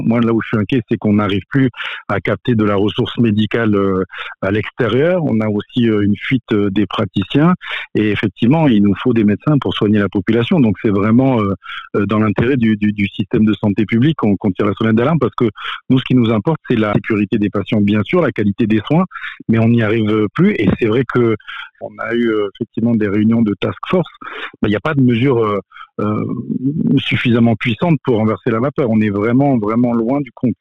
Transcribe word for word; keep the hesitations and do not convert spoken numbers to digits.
Moi, là où je suis inquiet, c'est qu'on n'arrive plus à capter de la ressource médicale euh, à l'extérieur. On a aussi euh, une fuite euh, des praticiens. Et effectivement, il nous faut des médecins pour soigner la population. Donc, c'est vraiment euh, euh, dans l'intérêt du, du, du système de santé publique qu'on, qu'on tire la sonnette d'alarme parce que nous, ce qui nous importe, c'est la sécurité des patients, bien sûr, la qualité des soins, mais on n'y arrive plus. Et c'est vrai que on a eu euh, effectivement des réunions de task force. Ben, il n'y a pas de mesures euh, euh, suffisamment puissantes pour renverser la vapeur. On est vraiment, vraiment loin du compte.